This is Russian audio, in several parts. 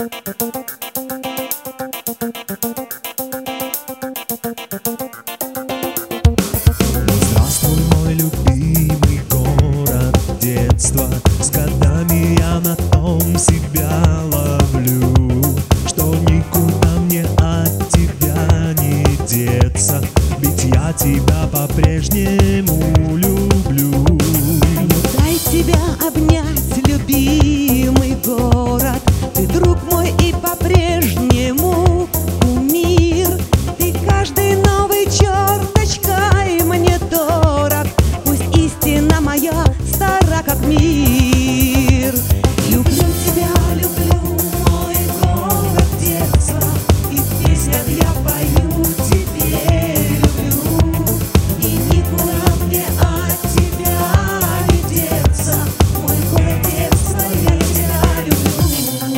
Здравствуй, мой любимый город детства. С годами я на том себя ловлю, что никуда мне от тебя не деться, ведь я тебя по-прежнему люблю. Дай тебя обнять, любимый город. Ты друг мой и по-прежнему кумир. Ты каждой новой черточкой мне дорог. Пусть истина моя стара, как мир. Люблю тебя, люблю, мой город детства. И в песнях я пою тебе люблю. И никуда мне от тебя не деться. Мой город детства, я тебя люблю.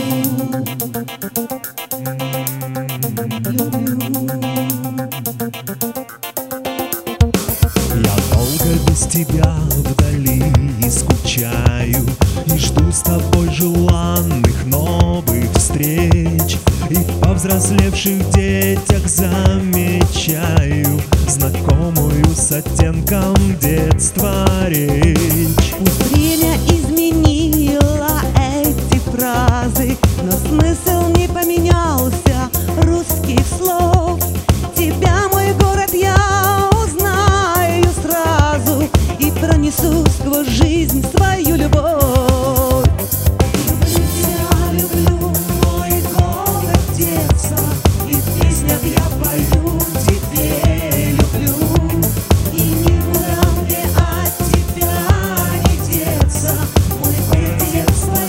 Я долго без тебя вдали скучаю и жду с тобой желанных новых встреч. И в повзрослевших детях замечаю знакомую с оттенком детства речь. Пусть время изменило эти фразы, но смысл не поменялся русских слов. Тебя, мой город, я узнаю сразу и пронесу сквозь жизнь свою любовь. Люблю тебя, люблю, мой город детства. И в песнях я пою тебе люблю. И никуда мне от тебя не деться. Мой город детства,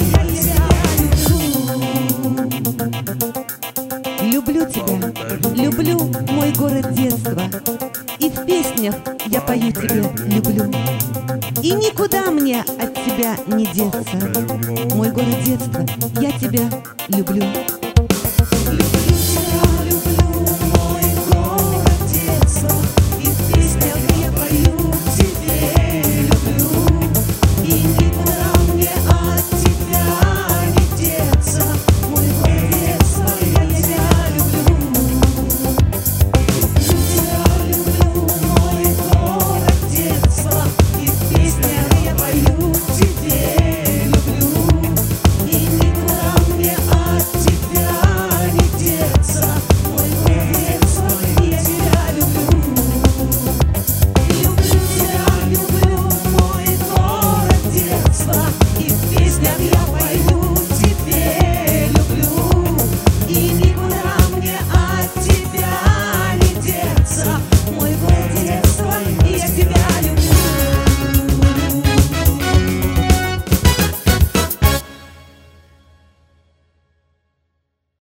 я тебя люблю. Люблю тебя, люблю мой город детства. И в песнях я пою тебе люблю. И никуда мне от тебя не деться. Мой город детства, я тебя люблю.